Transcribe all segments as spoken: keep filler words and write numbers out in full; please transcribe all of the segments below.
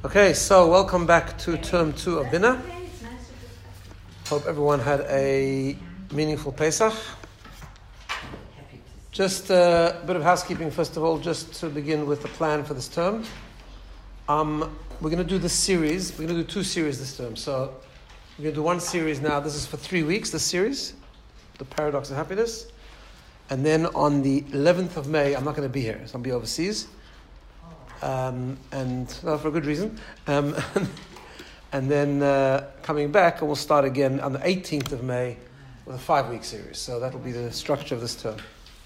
Okay, so welcome back to term two of Bina. Hope everyone had a meaningful Pesach. Just a bit of housekeeping first of all, just to begin with the plan for this term. Um, we're going to do this series. We're going to do two series this term. So we're going to do one series now. This is for three weeks, this series, The Paradox of Happiness. And then on the eleventh of May, I'm not going to be here. So I'll be overseas. Um, and well, for a good reason. Um, and then uh, coming back, we'll start again on the eighteenth of May with a five-week series. So that'll be the structure of this term.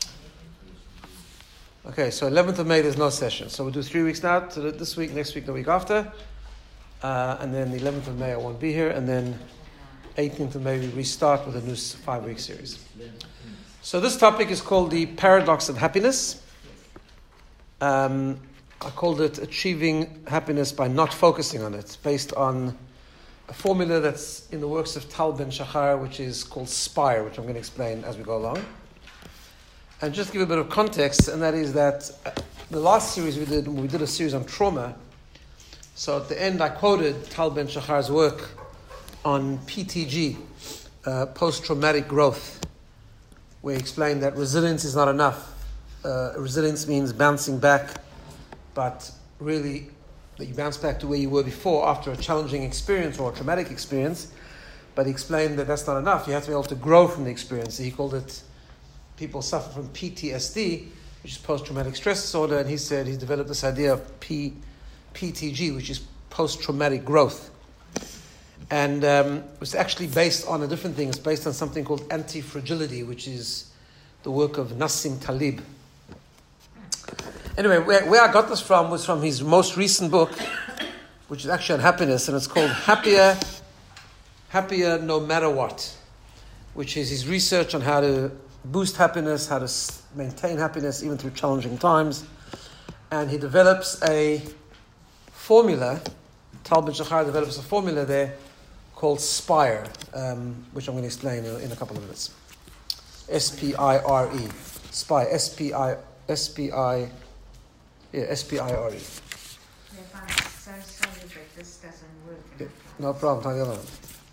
Okay, so eleventh of May, there's no session. So we'll do three weeks now, to this week, next week, the week after. Uh, and then the eleventh of May, I won't be here. And then eighteenth of May, we restart with a new five-week series. So this topic is called the Paradox of Happiness. Um... I called it Achieving Happiness by Not Focusing on It, based on a formula that's in the works of Tal Ben Shachar, which is called SPIRE, which I'm going to explain as we go along. And just give a bit of context, and that is that the last series we did, we did a series on trauma. So at the end, I quoted Tal Ben Shachar's work on P T G, uh, post-traumatic growth, where he explained that resilience is not enough. Uh, resilience means bouncing back, but really that you bounce back to where you were before after a challenging experience or a traumatic experience. But he explained that that's not enough. You have to be able to grow from the experience. He called it, people suffer from P T S D, which is post-traumatic stress disorder, and he said he's developed this idea of P, PTG, which is post-traumatic growth. And um, it's actually based on a different thing. It's based on something called anti-fragility, which is the work of Nassim Taleb. Anyway, where, where I got this from was from his most recent book, which is actually on happiness, and it's called Happier, Happier No Matter What, which is his research on how to boost happiness, how to maintain happiness even through challenging times. And he develops a formula, Tal Ben Shachar develops a formula there called SPIRE, um, which I'm going to explain in, in a couple of minutes. S P I R E. SPIRE, S P I, S P I, yeah, S P I R E. I'm so sorry, but this doesn't work. Yeah, no problem, try the other one.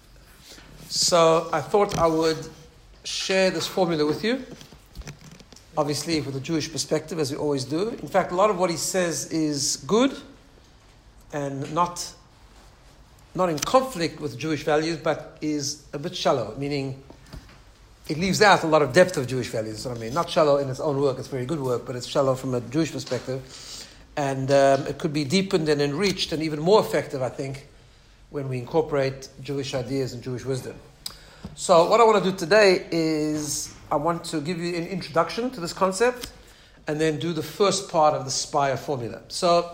So I thought I would share this formula with you, obviously with a Jewish perspective, as we always do. In fact, a lot of what he says is good and not, not in conflict with Jewish values, but is a bit shallow, meaning it leaves out a lot of depth of Jewish values, is what I mean. Not shallow in its own work, it's very good work, but it's shallow from a Jewish perspective. And um, it could be deepened and enriched and even more effective, I think, when we incorporate Jewish ideas and Jewish wisdom. So what I want to do today is I want to give you an introduction to this concept and then do the first part of the SPIRE formula. So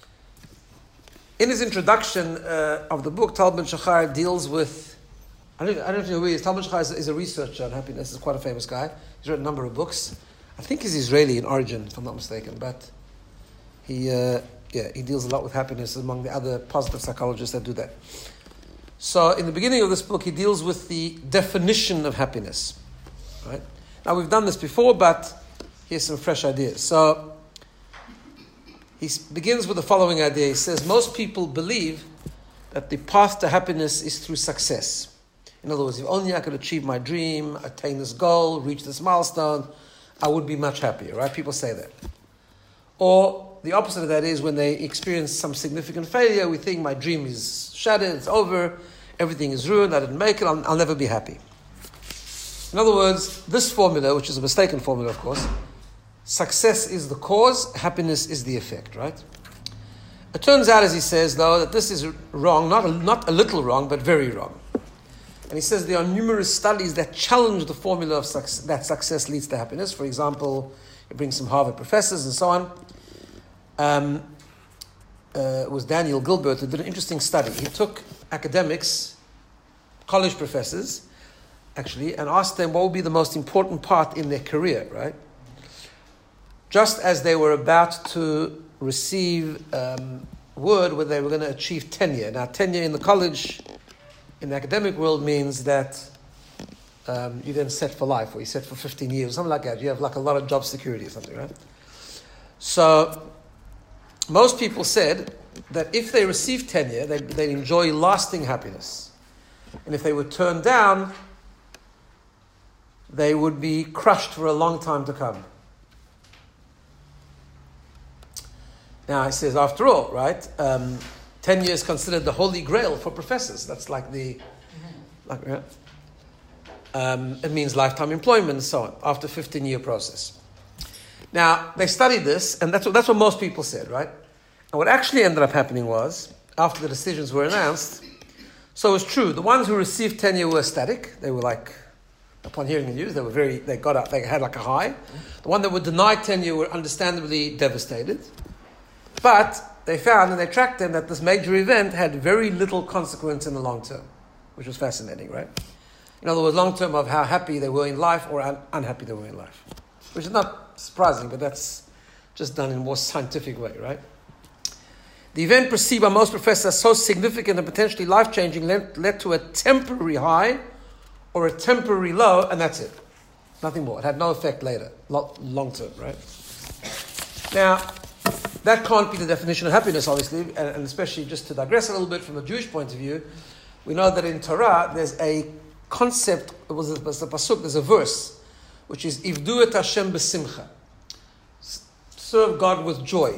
in his introduction uh, of the book, Tal Ben Shachar deals with I don't, I don't know who he is. Tal Ben Shachar is, is a researcher on happiness. He's quite a famous guy. He's written a number of books. I think he's Israeli in origin, if I'm not mistaken. But he, uh, yeah, he deals a lot with happiness among the other positive psychologists that do that. So in the beginning of this book, he deals with the definition of happiness. Right? Now we've done this before, but here's some fresh ideas. So he begins with the following idea. He says, most people believe that the path to happiness is through success. In other words, if only I could achieve my dream, attain this goal, reach this milestone, I would be much happier, right? People say that. Or the opposite of that is when they experience some significant failure, we think my dream is shattered, it's over, everything is ruined, I didn't make it, I'll, I'll never be happy. In other words, this formula, which is a mistaken formula, of course, success is the cause, happiness is the effect, right? It turns out, as he says, though, that this is wrong, not a, not a little wrong, but very wrong. And he says there are numerous studies that challenge the formula of success, that success leads to happiness. For example, he brings some Harvard professors and so on. Um, uh, it was Daniel Gilbert who did an interesting study. He took academics, college professors, actually, and asked them what would be the most important part in their career, right? Just as they were about to receive um, word where they were going to achieve tenure. Now, tenure in the college, in the academic world, means that um, you're then set for life, or you're set for fifteen years, something like that. You have like a lot of job security or something, right? So most people said that if they received tenure, they'd, they'd enjoy lasting happiness. And if they were turned down, they would be crushed for a long time to come. Now, it says, after all, right, um, tenure is considered the holy grail for professors. That's like the... Like, yeah. um, it means lifetime employment and so on, after a fifteen-year process. Now, they studied this, and that's what, that's what most people said, right? And what actually ended up happening was, after the decisions were announced, so it was true, the ones who received tenure were ecstatic. They were like, upon hearing the news, they were very, they got up, they had like a high. The one that were denied tenure were understandably devastated. But they found, and they tracked them, that this major event had very little consequence in the long term, which was fascinating, right? In other words, long term of how happy they were in life or un- unhappy they were in life. Which is not surprising, but that's just done in a more scientific way, right? The event perceived by most professors as so significant and potentially life-changing led, led to a temporary high or a temporary low, and that's it. Nothing more. It had no effect later, long term, right? Now, that can't be the definition of happiness, obviously, and, and especially just to digress a little bit from a Jewish point of view, we know that in Torah there's a concept, it was a, it was a pasuk, there's a verse, which is Ivdu et Hashem b'simcha. Serve God with joy.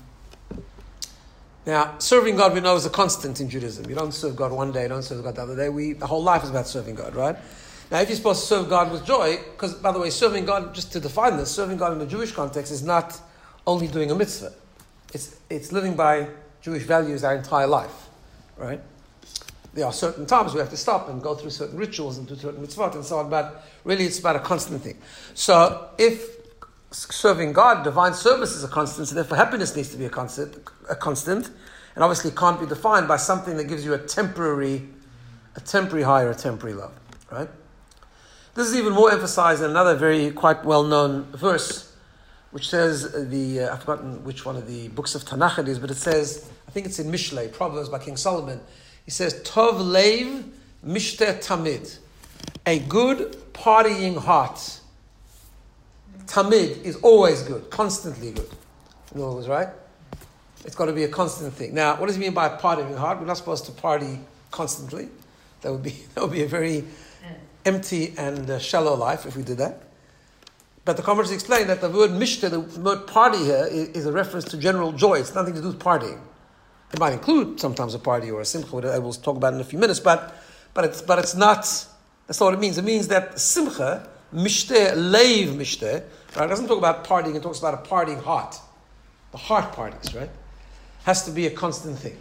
Now, serving God we know is a constant in Judaism. You don't serve God one day, you don't serve God the other day. We, the whole life is about serving God, right? Now, if you're supposed to serve God with joy, because, by the way, serving God, just to define this, serving God in the Jewish context is not only doing a mitzvah. It's, it's living by Jewish values our entire life, right? There are certain times we have to stop and go through certain rituals and do certain mitzvot and so on, but really it's about a constant thing. So if serving God, divine service is a constant, so therefore happiness needs to be a constant, a constant, and obviously it can't be defined by something that gives you a temporary, a temporary high or a temporary low, right? This is even more emphasized in another very quite well-known verse, which says, the uh, I've forgotten which one of the books of Tanakh it is, but it says, I think it's in Mishlei, Proverbs by King Solomon. He says, Tov leiv mishte tamid. A good partying heart. Tamid is always good, constantly good. In other words, right? It's got to be a constant thing. Now, what does he mean by partying heart? We're not supposed to party constantly. That would be that would be a very empty and uh, shallow life if we did that. But the commentators explain that the word mishte, the word party here, is, is a reference to general joy. It's nothing to do with partying. It might include sometimes a party or a simcha, which I will talk about in a few minutes, but but it's but it's not, that's not what it means. It means that simcha, mishte, leiv mishte, right? It doesn't talk about partying, it talks about a partying heart. The heart parties, right? Has to be a constant thing.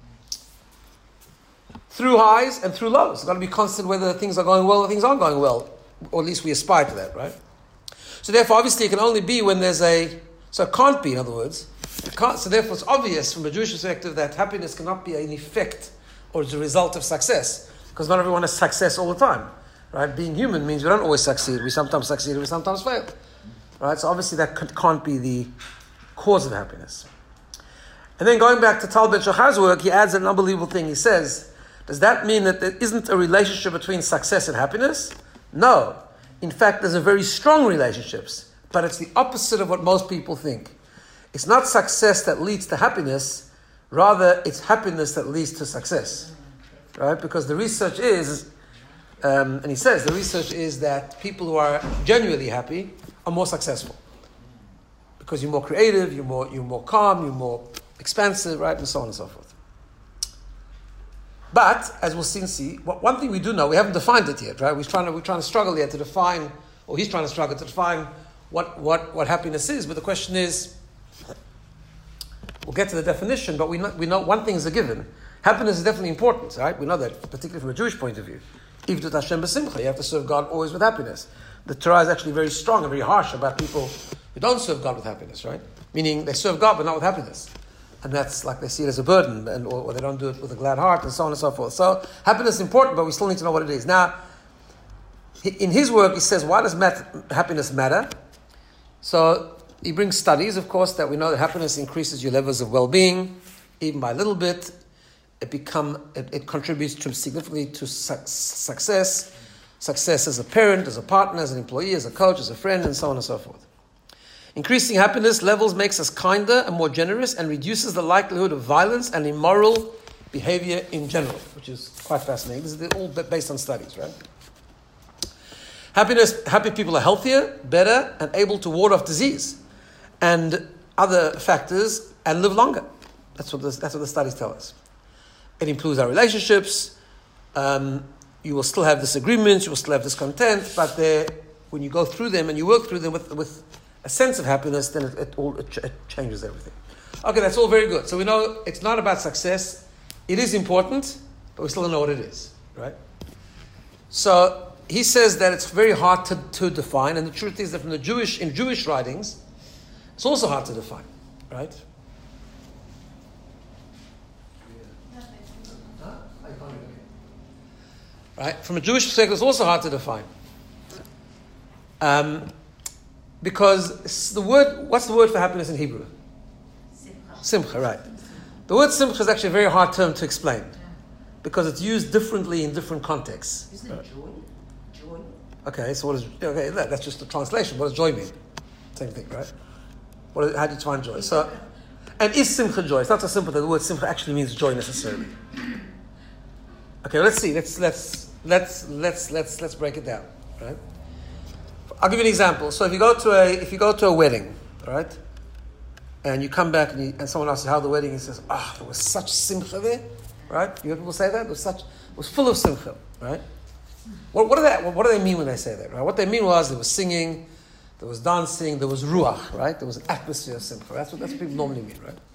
Through highs and through lows. It's got to be constant whether things are going well or things aren't going well. Or at least we aspire to that, right? So therefore, obviously, it can only be when there's a... So it can't be, in other words. It can't, so therefore, it's obvious from a Jewish perspective that happiness cannot be an effect or as a result of success. Because not everyone has success all the time. Right? Being human means we don't always succeed. We sometimes succeed, we sometimes fail. Right? So obviously that can't be the cause of happiness. And then going back to Tal Ben Shachar's work, he adds an unbelievable thing. He says, does that mean that there isn't a relationship between success and happiness? No. In fact, there's a very strong relationships, but it's the opposite of what most people think. It's not success that leads to happiness, rather it's happiness that leads to success. Right? Because the research is, um, and he says, the research is that people who are genuinely happy are more successful. Because you're more creative, you're more, you're more calm, you're more expansive, right? And so on and so forth. But, as we'll soon see, one thing we do know, we haven't defined it yet, right? We're trying to, we're trying to struggle yet to define, or he's trying to struggle to define what, what, what happiness is. But the question is, we'll get to the definition, but we know, we know one thing is a given. Happiness is definitely important, right? We know that, particularly from a Jewish point of view. Ivdut Hashem b'simcha, you have to serve God always with happiness. The Torah is actually very strong and very harsh about people who don't serve God with happiness, right? Meaning they serve God but not with happiness. And that's like they see it as a burden, and or, or they don't do it with a glad heart, and so on and so forth. So happiness is important, but we still need to know what it is. Now, in his work, he says, why does mat- happiness matter? So he brings studies, of course, that we know that happiness increases your levels of well-being, even by a little bit. It become it, it contributes to significantly to su- success, success as a parent, as a partner, as an employee, as a coach, as a friend, and so on and so forth. Increasing happiness levels makes us kinder and more generous and reduces the likelihood of violence and immoral behavior in general, which is quite fascinating. This is all based on studies, right? Happiness, happy people are healthier, better, and able to ward off disease and other factors and live longer. That's what the, that's what the studies tell us. It improves our relationships. Um, you will still have disagreements, you will still have discontent, but when you go through them and you work through them with, with a sense of happiness, then it, it all it, ch- it changes everything. Okay, that's all very good. So we know it's not about success. It is important, but we still don't know what it is, right? So he says that it's very hard to, to define, and the truth is that from the Jewish in Jewish writings, it's also hard to define, right? Right? From a Jewish perspective, it's also hard to define. Um, because the word, what's the word for happiness in Hebrew? Simcha. Simcha, right. The word simcha is actually a very hard term to explain. Yeah. Because it's used differently in different contexts. Isn't it joy? Joy? Okay, so what is, okay, that, that's just the translation. What does joy mean? Same thing, right? What is, how do you define joy? So, and is simcha joy? It's not so simple that the word simcha actually means joy necessarily. Okay, let's see. Let's let's let's let's let's let's break it down, right? I'll give you an example. So if you go to a if you go to a wedding, all right, and you come back and, you, and someone asks you how the wedding, he says, "Ah, oh, there was such simcha there," right? You hear people say that? It was such, it was full of simcha, right? What what do they what do they mean when they say that? Right? What they mean was there was singing, there was dancing, there was ruach, right? There was an atmosphere of simcha. That's what that's what people normally mean, right?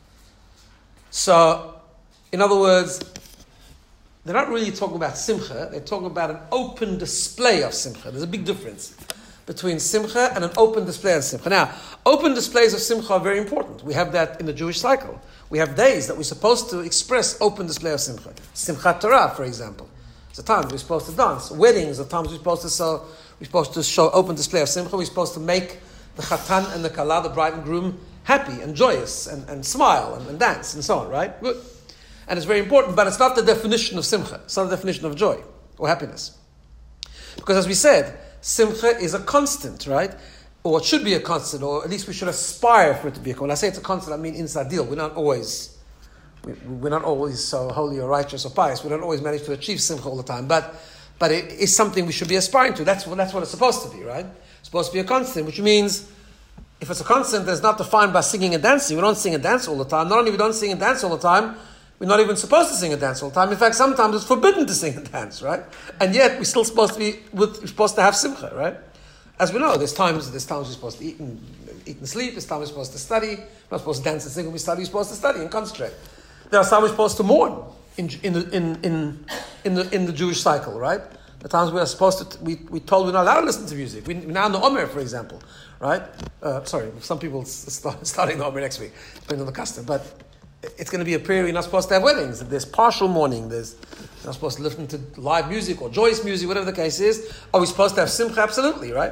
So, in other words, they're not really talking about simcha, they're talking about an open display of simcha. There's a big difference between simcha and an open display of simcha. Now, open displays of simcha are very important. We have that in the Jewish cycle. We have days that we're supposed to express open display of simcha. Simchat Torah, for example. It's a time we're supposed to dance. Weddings are times we're supposed to show, we're supposed to show open display of simcha. We're supposed to make the chatan and the kala, the bride and groom, happy and joyous and, and smile and, and dance and so on, right? Good. And it's very important, but it's not the definition of simcha. It's not the definition of joy or happiness. Because as we said, simcha is a constant, right? Or it should be a constant, or at least we should aspire for it to be a constant. When I say it's a constant, I mean inside deal. We're not always, we, we're not always so holy or righteous or pious. We don't always manage to achieve simcha all the time. But but it is something we should be aspiring to. That's what, that's what it's supposed to be, right? It's supposed to be a constant, which means if it's a constant, it's not defined by singing and dancing. We don't sing and dance all the time. Not only we don't sing and dance all the time, we're not even supposed to sing and dance all the time. In fact, sometimes it's forbidden to sing and dance, right? And yet, we're still supposed to be, we're supposed to have simcha, right? As we know, there's times, there's times we're supposed to eat and, eat and sleep. There's times we're supposed to study. We're not supposed to dance and sing when we study. We're supposed to study and concentrate. There are times we're supposed to mourn in in the in in in the in the Jewish cycle, right? The times we are supposed to, we we told we're not allowed to listen to music. We, we're now in the Omer, for example, right? Uh, sorry, some people start, starting the Omer next week, depending on the custom, but it's going to be a period we're not supposed to have weddings. There's partial mourning. There's you're not supposed to listen to live music or joyous music, whatever the case is. Are we supposed to have simcha? Absolutely, right?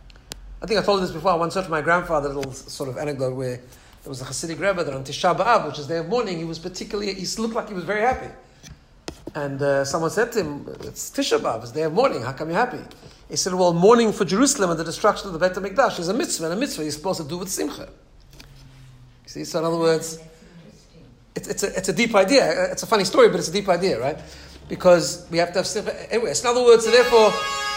I think I told you this before. I once heard from my grandfather a little sort of anecdote where there was a Hasidic Rebbe that on Tisha B'Av, which is day of mourning, he was particularly, he looked like he was very happy. And uh, someone said to him, it's Tisha B'Av, it's day of mourning, how come you're happy? He said, well, mourning for Jerusalem and the destruction of the Beit HaMikdash is a mitzvah, and a mitzvah you're supposed to do with simcha. You see, so in other words, It's, it's, a, it's a deep idea. It's a funny story, but it's a deep idea, right? Because we have to have simcha. Anyway, in other words, so therefore,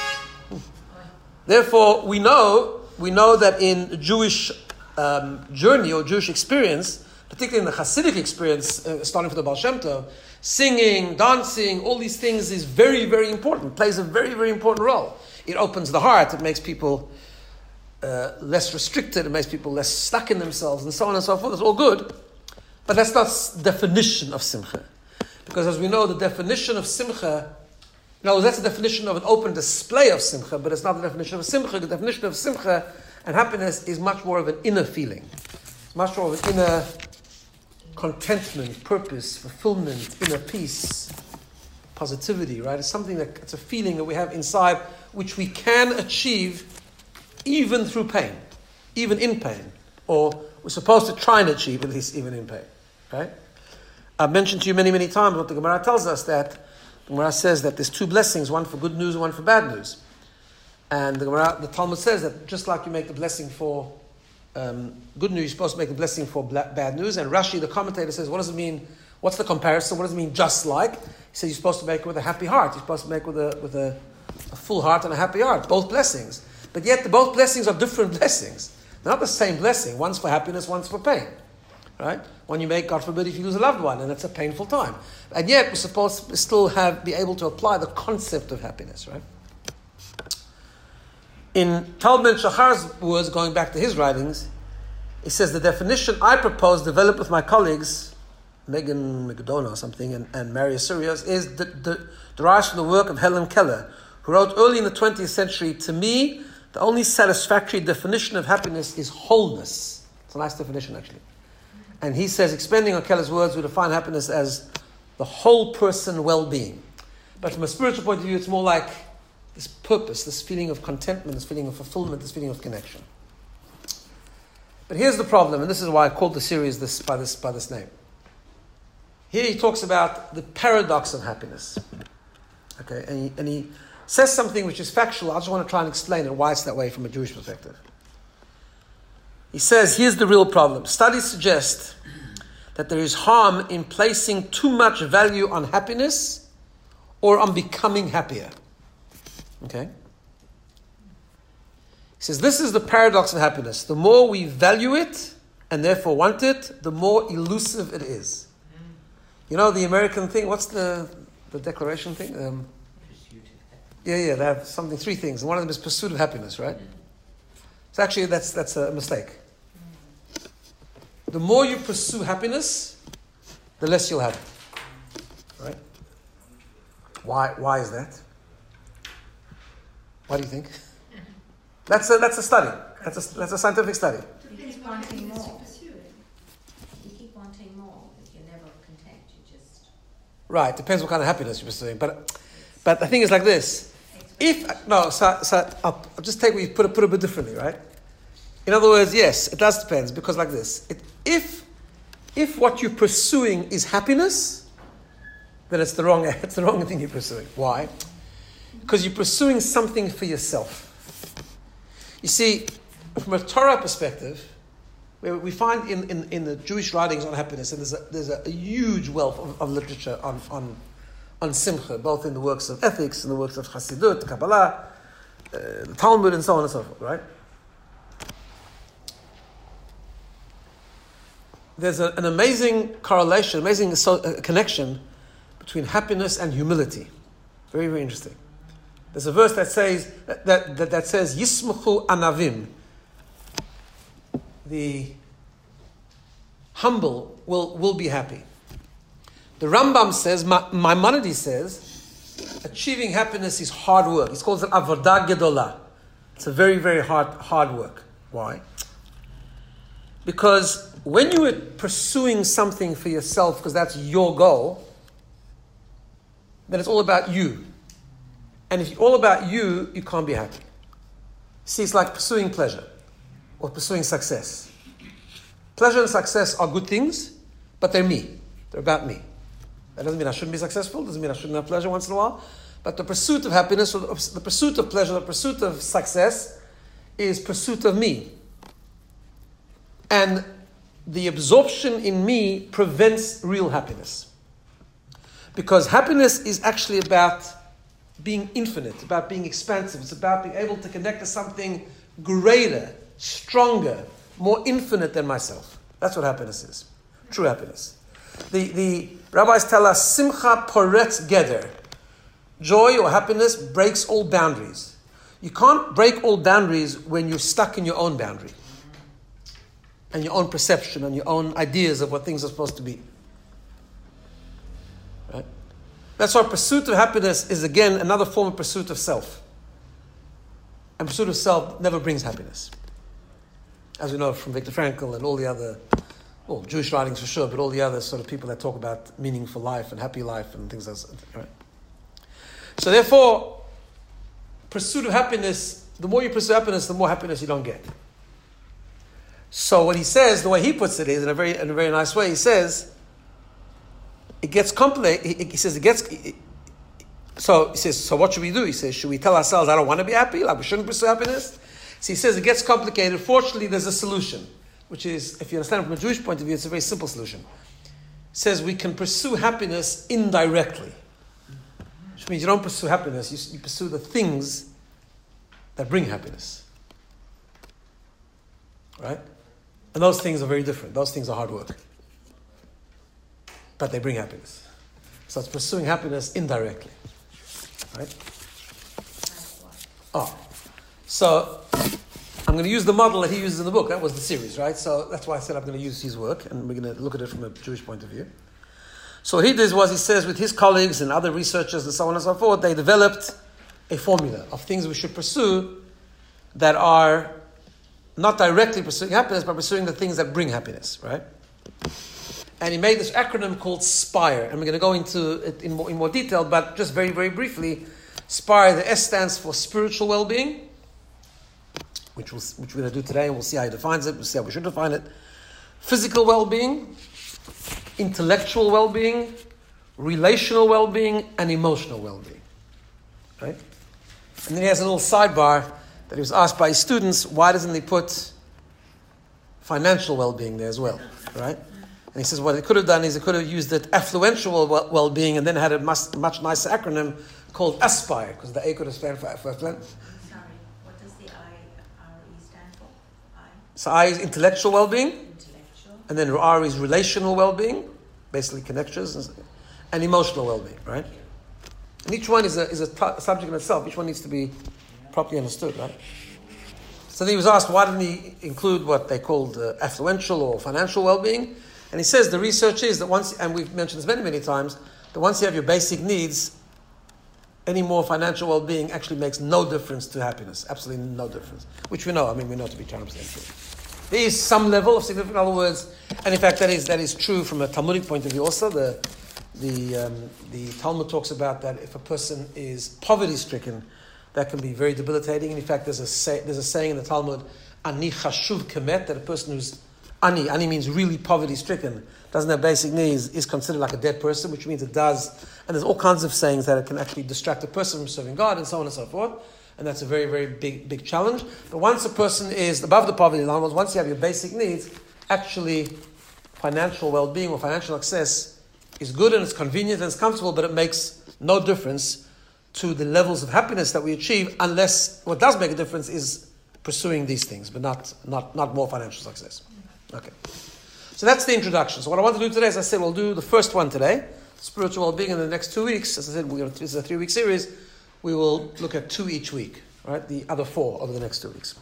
therefore, we know we know that in Jewish um, journey or Jewish experience, particularly in the Hasidic experience, uh, starting from the Baal Shem Tov, singing, dancing, all these things is very, very important. Plays a very, very important role. It opens the heart. It makes people uh, less restricted. It makes people less stuck in themselves, and so on and so forth. It's all good. But that's not the definition of simcha. Because as we know, the definition of simcha, no, that's the definition of an open display of simcha, but it's not the definition of simcha. The definition of simcha and happiness is much more of an inner feeling. It's much more of an inner contentment, purpose, fulfillment, inner peace, positivity, right? It's something that, it's a feeling that we have inside, which we can achieve even through pain, even in pain, or we're supposed to try and achieve at least even in pain. Right? I've mentioned to you many, many times what the Gemara tells us, that the Gemara says that there's two blessings, one for good news and one for bad news. And the Gemara, the Talmud says that just like you make the blessing for um, good news, you're supposed to make a blessing for bla- bad news. And Rashi, the commentator, says, what does it mean? What's the comparison? What does it mean just like? He says you're supposed to make it with a happy heart. You're supposed to make it with a with a, a full heart and a happy heart. Both blessings. But yet the both blessings are different blessings. They're not the same blessing. One's for happiness, one's for pain. Right? When you make, God forbid, if you lose a loved one, and it's a painful time. And yet we're supposed to still have be able to apply the concept of happiness, right? In Tal Ben Shahar's words, going back to his writings, he says the definition I propose, developed with my colleagues, Megan McDonough or something, and, and Marius Sirius, is the, the, derives from the work of Helen Keller, who wrote early in the twentieth century, to me, the only satisfactory definition of happiness is wholeness. It's a nice definition, actually. And he says, expanding on Keller's words, we define happiness as the whole person well-being. But from a spiritual point of view, it's more like this purpose, this feeling of contentment, this feeling of fulfillment, this feeling of connection. But here's the problem, and this is why I called the series this by this by this name. Here he talks about the paradox of happiness. Okay, and he, and he says something which is factual. I just want to try and explain it, why it's that way from a Jewish perspective. He says, here's the real problem. Studies suggest that there is harm in placing too much value on happiness or on becoming happier. Okay? He says, this is the paradox of happiness. The more we value it, and therefore want it, the more elusive it is. You know the American thing, what's the, the declaration thing? Um, yeah, yeah, they have something, three things. And one of them is pursuit of happiness, right? So actually, that's that's a mistake. The more you pursue happiness, the less you'll have it. Right? Why Why is that? Why do you think? That's a, that's a study. That's a, that's a scientific study. You keep wanting more. You keep wanting more. You're never content. You just... Right, depends what kind of happiness you're pursuing. But but the thing is like this. If, no, so, so I'll, I'll just take what you put it, put it a bit differently, right? In other words, yes, it does depend, because like this. It, if if what you're pursuing is happiness, then it's the wrong it's the wrong thing you're pursuing. Why? Because you're pursuing something for yourself. You see, from a Torah perspective, we find in, in, in the Jewish writings on happiness, and there's a, there's a, a huge wealth of, of literature on, on, on Simcha, both in the works of ethics, in the works of Hasidut, Kabbalah, uh, the Talmud, and so on and so forth, right? There's a, an amazing correlation, amazing so, uh, connection between happiness and humility. Very, very interesting. There's a verse that says that that, that, that says Yismachu Anavim. The humble will, will be happy. The Rambam says, Ma- Maimonides says, achieving happiness is hard work. He calls it avodah gedolah. It's a very, very hard hard work. Why? Because when you are pursuing something for yourself, because that's your goal, then it's all about you. And if it's all about you, you can't be happy. See, it's like pursuing pleasure or pursuing success. Pleasure and success are good things, but they're me. They're about me. That doesn't mean I shouldn't be successful. Doesn't mean I shouldn't have pleasure once in a while. But the pursuit of happiness, or the pursuit of pleasure, the pursuit of success is pursuit of me. And the absorption in me prevents real happiness. Because happiness is actually about being infinite, about being expansive. It's about being able to connect to something greater, stronger, more infinite than myself. That's what happiness is. True happiness. The, the rabbis tell us, Simcha poretz geder. Joy or happiness breaks all boundaries. You can't break all boundaries when you're stuck in your own boundary. And your own perception and your own ideas of what things are supposed to be. Right? That's why pursuit of happiness is, again, another form of pursuit of self. And pursuit of self never brings happiness. As we know from Viktor Frankl and all the other, well, Jewish writings for sure, but all the other sort of people that talk about meaningful life and happy life and things like that. Right? So therefore, pursuit of happiness, the more you pursue happiness, the more happiness you don't get. So what he says, the way he puts it is, in a very in a very nice way, he says, it gets complicated. He, he says it gets. It, so he says, so what should we do? He says, should we tell ourselves, I don't want to be happy, like we shouldn't pursue happiness? So he says it gets complicated. Fortunately, there's a solution, which is, if you understand it from a Jewish point of view, it's a very simple solution. It says we can pursue happiness indirectly, which means you don't pursue happiness, you, you pursue the things that bring happiness. Right? And those things are very different. Those things are hard work. But they bring happiness. So it's pursuing happiness indirectly. Right? Oh. So I'm going to use the model that he uses in the book. That was the series, right? So that's why I said I'm going to use his work, and we're going to look at it from a Jewish point of view. So what he did was, he says, with his colleagues and other researchers and so on and so forth, they developed a formula of things we should pursue that are not directly pursuing happiness, but pursuing the things that bring happiness, right? And he made this acronym called SPIRE, and we're going to go into it in more, in more detail, but just very, very briefly, SPIRE, the S stands for spiritual well-being, which, we'll, which we're going to do today, and we'll see how he defines it, we'll see how we should define it. Physical well-being, intellectual well-being, relational well-being, and emotional well-being, right? And then he has a little sidebar that he was asked by his students, why doesn't he put financial well-being there as well, right? And he says what he could have done is he could have used it affluential well-being and then had a much, much nicer acronym called ASPIRE, because the A could have stand for affluent. Sorry, what does the I R E stand for? I? So I is intellectual well-being, Intellectual. and then R is relational well-being, basically connections, and, and emotional well-being, right? And each one is a is a t- subject in itself. Each one needs to be properly understood, right? So then he was asked, why didn't he include what they called uh, affluential or financial well-being? And he says the research is that once, and we've mentioned this many, many times, that once you have your basic needs, any more financial well-being actually makes no difference to happiness. Absolutely no difference. Which we know, I mean, we know to be one hundred percent true. There is some level of significance, in other words, and in fact that is that is true from a Talmudic point of view also. The the um, the Talmud talks about that if a person is poverty-stricken, that can be very debilitating. And in fact, there's a say, there's a saying in the Talmud, "Ani chashuv kemet," that a person who's ani ani means really poverty-stricken, doesn't have basic needs, is considered like a dead person, which means it does. And there's all kinds of sayings that it can actually distract a person from serving God, and so on and so forth. And that's a very, very big, big challenge. But once a person is above the poverty line, once you have your basic needs, actually financial well-being or financial success is good and it's convenient and it's comfortable, but it makes no difference to the levels of happiness that we achieve, unless what does make a difference is pursuing these things, but not not not more financial success. Okay. So that's the introduction. So what I want to do today, as I said, we'll do the first one today, spiritual well-being, in the next two weeks. As I said, we're, this is a three-week series. We will look at two each week, right? The other four over the next two weeks.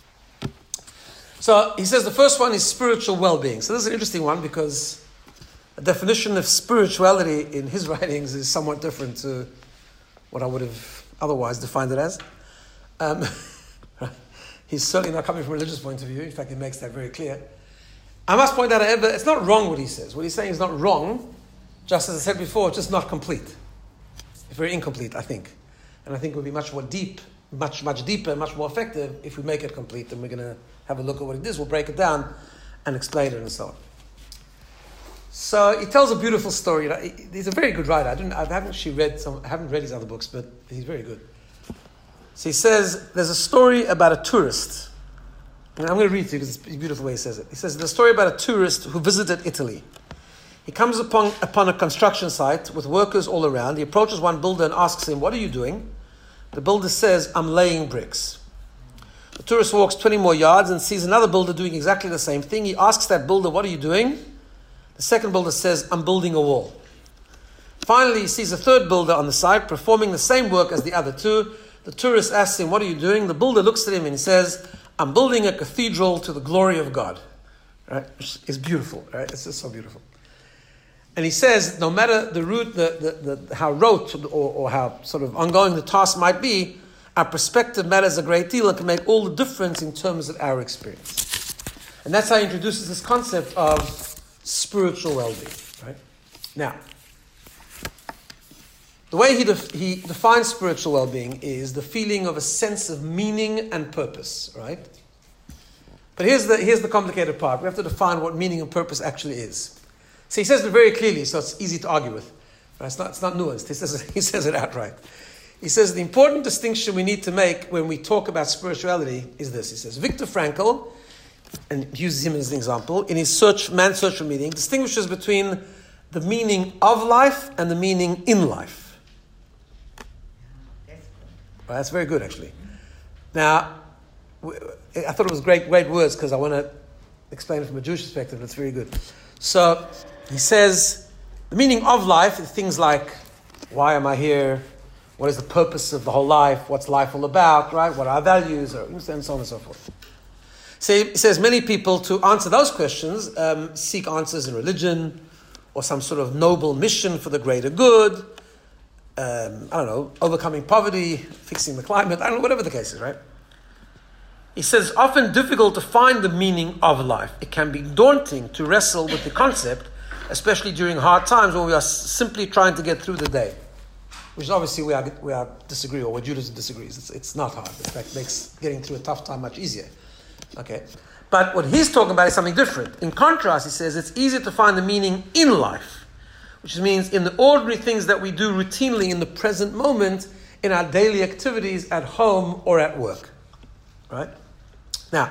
So he says the first one is spiritual well-being. So this is an interesting one because the definition of spirituality in his writings is somewhat different to what I would have otherwise defined it as. Um, he's certainly not coming from a religious point of view. In fact, he makes that very clear. I must point out, however, it's not wrong what he says. What he's saying is not wrong, just as I said before, it's just not complete. It's very incomplete, I think. And I think it would be much more deep, much, much deeper, much more effective if we make it complete. And we're going to have a look at what it is. We'll break it down and explain it and so on. So he tells a beautiful story. He's a very good writer. I, don't, I haven't actually read some, I haven't read his other books, but he's very good. So he says, there's a story about a tourist. And I'm going to read it to you because it's a beautiful way he says it. He says, there's a story about a tourist who visited Italy. He comes upon, upon a construction site with workers all around. He approaches one builder and asks him, what are you doing? The builder says, I'm laying bricks. The tourist walks twenty more yards and sees another builder doing exactly the same thing. He asks that builder, what are you doing? The second builder says, I'm building a wall. Finally, he sees a third builder on the site performing the same work as the other two. The tourist asks him, what are you doing? The builder looks at him and he says, I'm building a cathedral to the glory of God. Right? It's beautiful, right? It's just so beautiful. And he says, no matter the route, the, the, the how rote or, or how sort of ongoing the task might be, our perspective matters a great deal and can make all the difference in terms of our experience. And that's how he introduces this concept of spiritual well-being. Right? Now, the way he, def- he defines spiritual well-being is the feeling of a sense of meaning and purpose. Right? But here's the here's the complicated part. We have to define what meaning and purpose actually is. So he says it very clearly, so it's easy to argue with. Right? It's not it's not nuanced. He says it, he says it outright. He says the important distinction we need to make when we talk about spirituality is this. He says, Viktor Frankl, and he uses him as an example, in his search, Man's Search for Meaning, distinguishes between the meaning of life and the meaning in life. Well, that's very good, actually. Now, I thought it was great, great words because I want to explain it from a Jewish perspective. It's very good. So he says the meaning of life is things like, why am I here? What is the purpose of the whole life? What's life all about? Right? What are our values? Or, and so on and so forth. So he says many people, to answer those questions, um, seek answers in religion or some sort of noble mission for the greater good. Um, I don't know, overcoming poverty, fixing the climate. I don't know, whatever the case is, right? He says, often difficult to find the meaning of life. It can be daunting to wrestle with the concept, especially during hard times when we are simply trying to get through the day. Which obviously we are we are disagree, or where Judaism disagrees. It's, it's not hard. In fact, it makes getting through a tough time much easier. Okay? But what he's talking about is something different. In contrast, he says, it's easier to find the meaning in life, which means in the ordinary things that we do routinely in the present moment, in our daily activities at home or at work. Right? Now,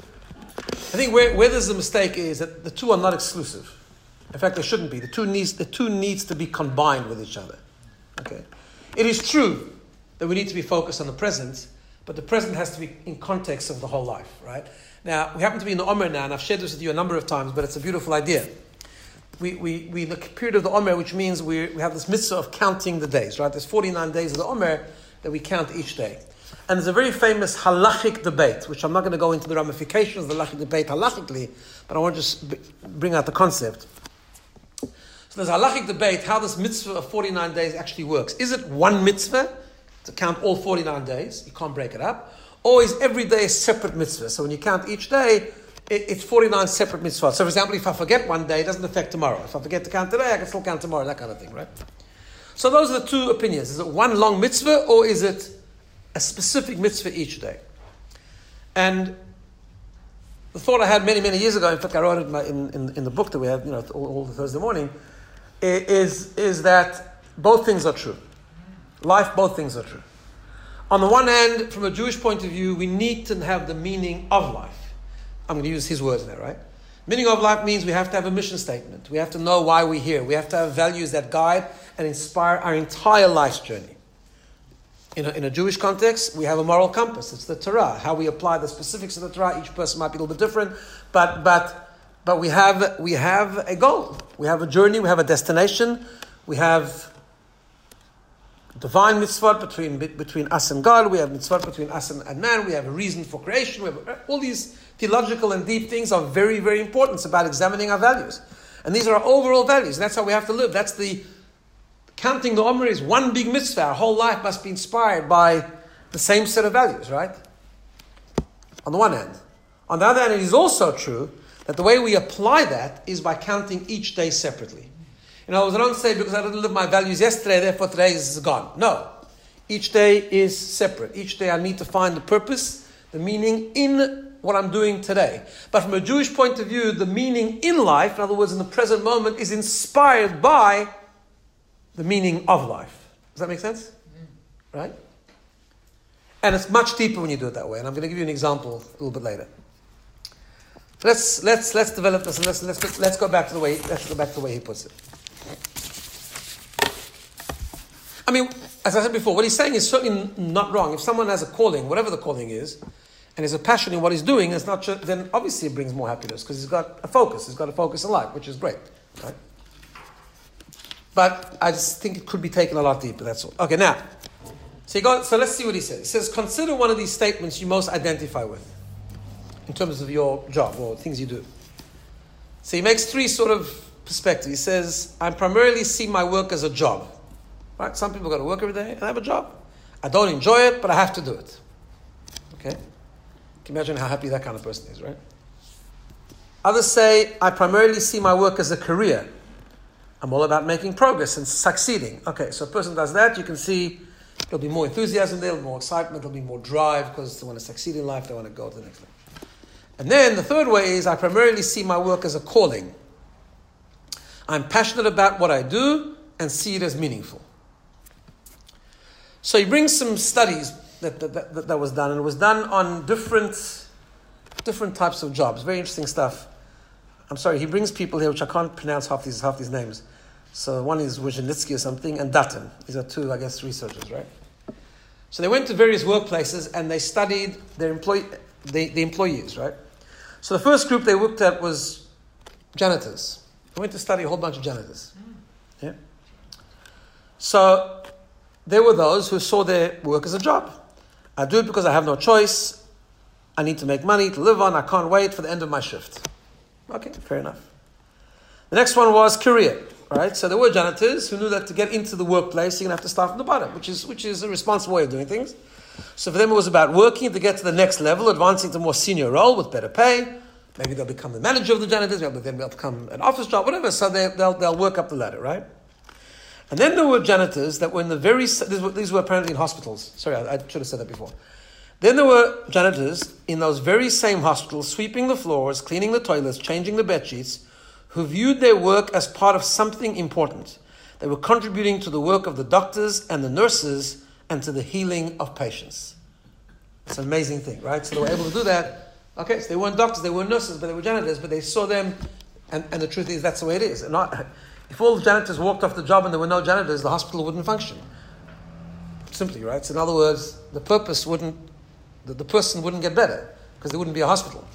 I think where, where there's a mistake is that the two are not exclusive. In fact, they shouldn't be. The two needs the two needs to be combined with each other. Okay? It is true that we need to be focused on the present, but the present has to be in context of the whole life, right? Now, we happen to be in the Omer now, and I've shared this with you a number of times, but it's a beautiful idea. We, we, we in the period of the Omer, which means we, we have this mitzvah of counting the days, right? There's forty-nine days of the Omer that we count each day. And there's a very famous halachic debate, which I'm not going to go into the ramifications of the halachic debate halachically, but I want to just b- bring out the concept. So there's a halachic debate how this mitzvah of forty-nine days actually works. Is it one mitzvah to count all forty-nine days? You can't break it up. Or is every day a separate mitzvah? So when you count each day, it, it's forty-nine separate mitzvahs. So for example, if I forget one day, it doesn't affect tomorrow. If I forget to count today, I can still count tomorrow, that kind of thing, right? So those are the two opinions. Is it one long mitzvah or is it a specific mitzvah each day? And the thought I had many, many years ago, in fact I wrote it in, my, in, in, in the book that we have, you know, all, all the Thursday morning, is, is that both things are true. Life, both things are true. On the one hand, from a Jewish point of view, we need to have the meaning of life. I'm going to use his words there, right? Meaning of life means we have to have a mission statement. We have to know why we're here. We have to have values that guide and inspire our entire life's journey. In a, in a Jewish context, we have a moral compass. It's the Torah. How we apply the specifics of the Torah, each person might be a little bit different, but but but we have we have a goal. We have a journey. We have a destination. We have divine mitzvot between between us and God. We have mitzvot between us and, and man. We have a reason for creation. We have all these theological and deep things are very, very important. It's about examining our values, and these are our overall values. And that's how we have to live. That's the counting the Omer is one big mitzvah. Our whole life must be inspired by the same set of values, right? On the one hand. On the other hand, it is also true that the way we apply that is by counting each day separately. You know, I don't say because I didn't live my values yesterday, therefore today is gone. No. Each day is separate. Each day I need to find the purpose, the meaning in what I'm doing today. But from a Jewish point of view, the meaning in life, in other words, in the present moment, is inspired by the meaning of life. Does that make sense? Mm. Right? And it's much deeper when you do it that way. And I'm going to give you an example a little bit later. So let's let's let's develop this and let's let's go, let's go back to the way let's go back to the way he puts it. I mean, as I said before, what he's saying is certainly not wrong. If someone has a calling, whatever the calling is, and has a passion in what he's doing, it's not just, then obviously it brings more happiness because he's got a focus. He's got a focus in life, which is great. Right? But I just think it could be taken a lot deeper, that's all. Okay, now, so, you go, so let's see what he says. He says, consider one of these statements you most identify with in terms of your job or things you do. So he makes three sort of perspectives. He says, I primarily see my work as a job. Right? Some people go to work every day and have a job. I don't enjoy it, but I have to do it. Okay? Can you imagine how happy that kind of person is, right? Others say, I primarily see my work as a career. I'm all about making progress and succeeding. Okay, so a person does that, you can see there'll be more enthusiasm there, more excitement, there'll be more drive because they want to succeed in life, they want to go to the next level. And then the third way is I primarily see my work as a calling. I'm passionate about what I do and see it as meaningful. So he brings some studies that that, that that was done, and it was done on different different types of jobs. Very interesting stuff. I'm sorry, he brings people here which I can't pronounce half these half these names. So one is Wojcicki or something, and Dutton. These are two, I guess, researchers, right? So they went to various workplaces and they studied their employee, the, the employees, right? So the first group they looked at was janitors. They went to study a whole bunch of janitors. Yeah. So there were those who saw their work as a job. I do it because I have no choice. I need to make money to live on. I can't wait for the end of my shift. Okay, fair enough. The next one was career, right? So there were janitors who knew that to get into the workplace, you're going to have to start from the bottom, which is which is a responsible way of doing things. So for them, it was about working to get to the next level, advancing to a more senior role with better pay. Maybe they'll become the manager of the janitors, maybe then they'll become an office job, whatever. So they, they'll they'll work up the ladder, right? And then there were janitors that were in the very, these were, these were apparently in hospitals. Sorry, I, I should have said that before. Then there were janitors in those very same hospitals, sweeping the floors, cleaning the toilets, changing the bed sheets, who viewed their work as part of something important. They were contributing to the work of the doctors and the nurses and to the healing of patients. It's an amazing thing, right? So they were able to do that. Okay, so they weren't doctors, they weren't nurses, but they were janitors, but they saw them, and, and the truth is that's the way it is. And not, if all the janitors walked off the job and there were no janitors, the hospital wouldn't function. Simply, right? So in other words, the purpose wouldn't, the, the person wouldn't get better, because there wouldn't be a hospital.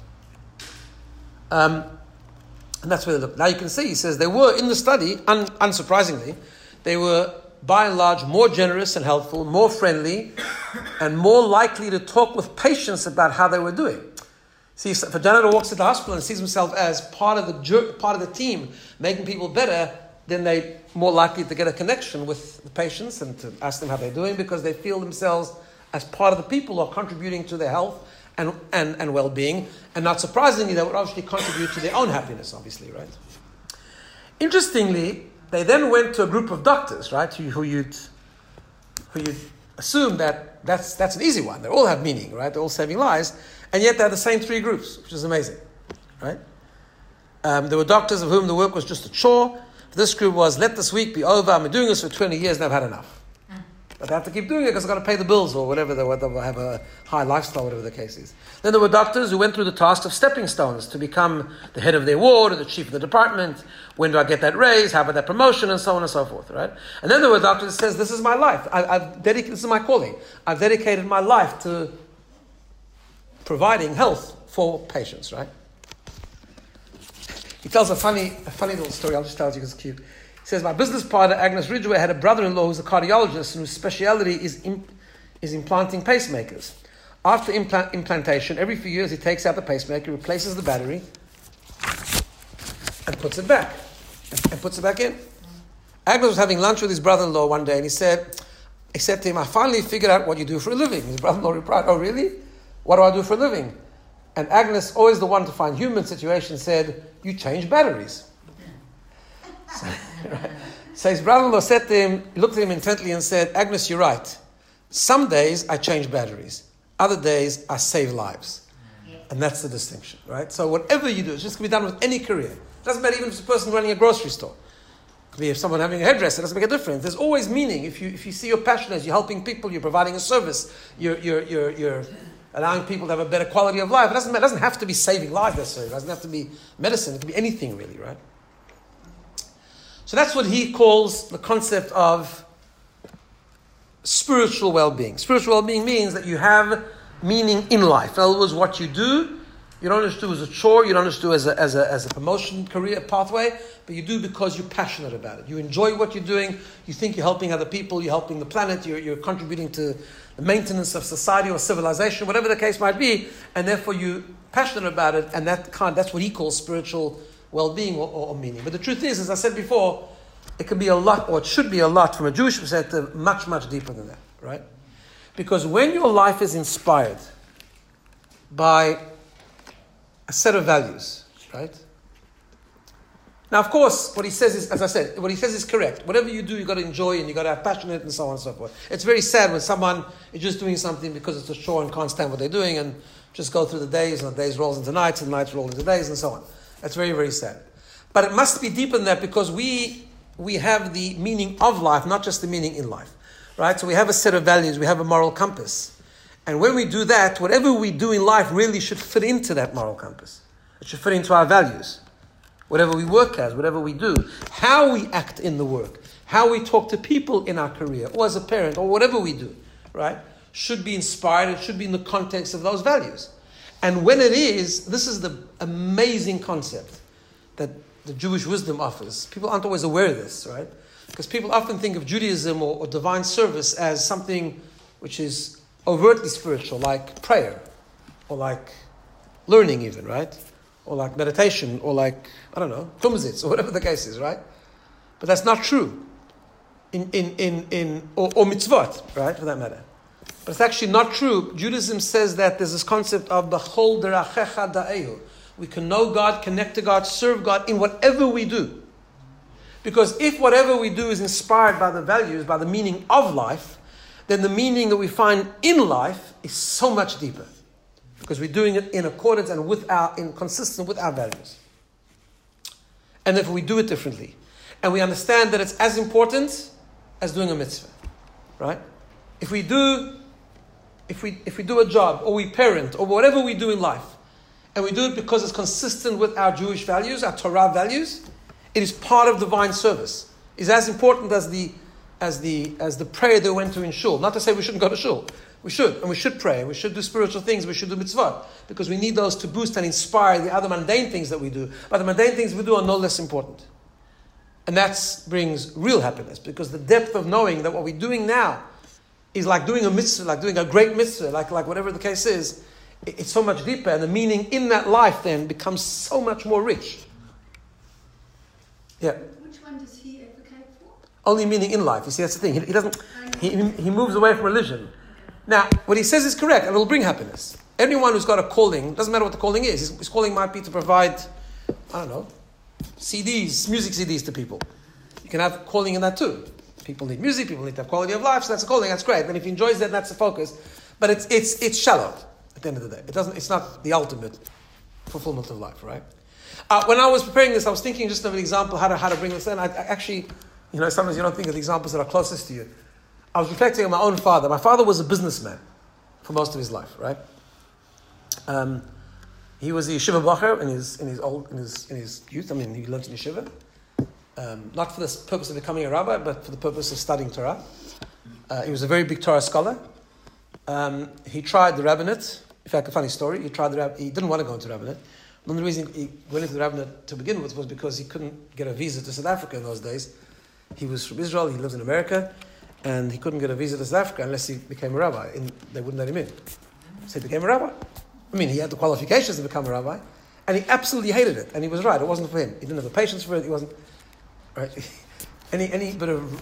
Um, and that's where they look. Now you can see, he says, they were, in the study, un, unsurprisingly, they were by and large more generous and helpful, more friendly, and more likely to talk with patients about how they were doing. See, if a janitor walks into the hospital and sees himself as part of the part of the team, making people better, then they're more likely to get a connection with the patients and to ask them how they're doing, because they feel themselves as part of the people who are contributing to their health and, and, and well-being. And not surprisingly, they would obviously contribute to their own happiness, obviously, right? Interestingly, they then went to a group of doctors, right, who, who you'd who you'd assume that that's, that's an easy one. They all have meaning, right? They're all saving lives. And yet they're the same three groups, which is amazing, right? Um, there were doctors of whom the work was just a chore. This group was, let this week be over. I've been doing this for twenty years and I've had enough. But they have to keep doing it because I've got to pay the bills or whatever, they have a high lifestyle, whatever the case is. Then there were doctors who went through the task of stepping stones to become the head of their ward or the chief of the department. When do I get that raise? How about that promotion? And so on and so forth, right? And then there were doctors that says, this is my life. I, I've dedicated, this is my calling. I've dedicated my life to providing health for patients, right? He tells a funny, a funny little story. I'll just tell it to you because it's cute. He says, my business partner, Agnes Ridgway, had a brother-in-law who's a cardiologist and whose speciality is, imp- is implanting pacemakers. After implant- implantation, every few years he takes out the pacemaker, replaces the battery, and puts it back. And, and puts it back in. Agnes was having lunch with his brother-in-law one day, and he said, he said to him, I finally figured out what you do for a living. His brother-in-law replied, oh, really? What do I do for a living? And Agnes, always the one to find human situations, said, you change batteries. So, right. So his brother-in-law said to him, looked at him intently and said, Agnes, you're right. Some days I change batteries. Other days I save lives. And that's the distinction, right? So whatever you do, it's just going to be done with any career. It doesn't matter even if it's a person running a grocery store. It could be if someone having a hairdresser, it doesn't make a difference. There's always meaning. If you if you see your passion as you're helping people, you're providing a service, you're you're you're you're allowing people to have a better quality of life. It doesn't, it doesn't have to be saving lives necessarily. It doesn't have to be medicine. It can be anything really, right? So that's what he calls the concept of spiritual well-being. Spiritual well-being means that you have meaning in life. In other words, what you do, you don't just do as a chore, you don't just do as a, as a, as a promotion career pathway, but you do because you're passionate about it. You enjoy what you're doing, you think you're helping other people, you're helping the planet, you're, you're contributing to the maintenance of society or civilization, whatever the case might be, and therefore you're passionate about it, and that kind, that's what he calls spiritual well-being or, or, or meaning. But the truth is, as I said before, it can be a lot, or it should be a lot from a Jewish perspective, much, much deeper than that, right? Because when your life is inspired by a set of values, right? Now, of course, what he says is, as I said, what he says is correct. Whatever you do, you've got to enjoy and you've got to have passion in it and so on and so forth. It's very sad when someone is just doing something because it's a chore and can't stand what they're doing and just go through the days and the days rolls into nights and nights roll into days and so on. That's very, very sad. But it must be deeper than that because we we have the meaning of life, not just the meaning in life. right? So we have a set of values, we have a moral compass. And when we do that, whatever we do in life really should fit into that moral compass. It should fit into our values. Whatever we work as, whatever we do, how we act in the work, how we talk to people in our career, or as a parent, or whatever we do, right, should be inspired, it should be in the context of those values. And when it is, this is the amazing concept that the Jewish wisdom offers. People aren't always aware of this, right? Because people often think of Judaism or, or divine service as something which is overtly spiritual, like prayer, or like learning even, right? Or like meditation, or like, I don't know, kumzitz, or whatever the case is, right? But that's not true. In, in, in, in or, or mitzvot, right, for that matter. But it's actually not true. Judaism says that there's this concept of b'chol derachecha da'ehu. We can know God, connect to God, serve God in whatever we do. Because if whatever we do is inspired by the values, by the meaning of life, then the meaning that we find in life is so much deeper. Because we're doing it in accordance and with our, in consistent with our values. And therefore we do it differently. And we understand that it's as important as doing a mitzvah. Right? If we do, if we if we do a job, or we parent, or whatever we do in life, and we do it because it's consistent with our Jewish values, our Torah values, it is part of divine service. It's as important as the as the as the prayer that we went to in shul. Not to say we shouldn't go to shul. We should, and we should pray, and we should do spiritual things, we should do mitzvah, because we need those to boost and inspire the other mundane things that we do. But the mundane things we do are no less important. And that brings real happiness, because the depth of knowing that what we're doing now is like doing a mitzvah, like doing a great mitzvah, like, like whatever the case is, it, it's so much deeper, and the meaning in that life then becomes so much more rich. Yeah. Which one does he advocate for? Only meaning in life. You see, that's the thing. He, he doesn't. He, he moves away from religion. Now, what he says is correct, and it will bring happiness. Anyone who's got a calling, doesn't matter what the calling is, his, his calling might be to provide, I don't know, C Ds, music C Ds to people. You can have calling in that too. People need music, people need to have quality of life, so that's a calling, that's great. And if he enjoys that, that's the focus. But it's it's it's shallow at the end of the day. It doesn't. It's not the ultimate fulfillment of life, right? Uh, when I was preparing this, I was thinking just of an example how to how to bring this in. I, I actually, you know, sometimes you don't think of the examples that are closest to you. I was reflecting on my own father. My father was a businessman for most of his life, right? Um, he was a yeshiva bacher in his in his old in his in his youth. I mean, he learned in yeshiva, um, not for the purpose of becoming a rabbi, but for the purpose of studying Torah. Uh, he was a very big Torah scholar. Um, he tried the rabbinate. In fact, a funny story. He tried the rab- He didn't want to go into the rabbinate. One of the reasons he went into the rabbinate to begin with was because he couldn't get a visa to South Africa in those days. He was from Israel. He lived in America. And he couldn't get a visa to South Africa unless he became a rabbi. And they wouldn't let him in. So he became a rabbi. I mean, he had the qualifications to become a rabbi. And he absolutely hated it. And he was right. It wasn't for him. He didn't have the patience for it. He wasn't... Right? any any bit of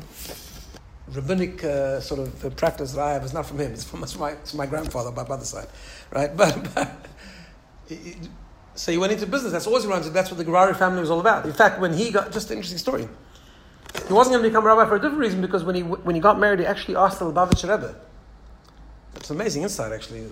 rabbinic uh, sort of uh, practice that I have is not from him. It's from, it's from, my, it's from my grandfather, by mother's side. Right? But... but it, it, so he went into business. That's always around. That's what the Gerari family was all about. In fact, when he got... Just an interesting story. He wasn't going to become a rabbi for a different reason, because when he when he got married, he actually asked the Lubavitcher Rebbe. That's an amazing insight, actually.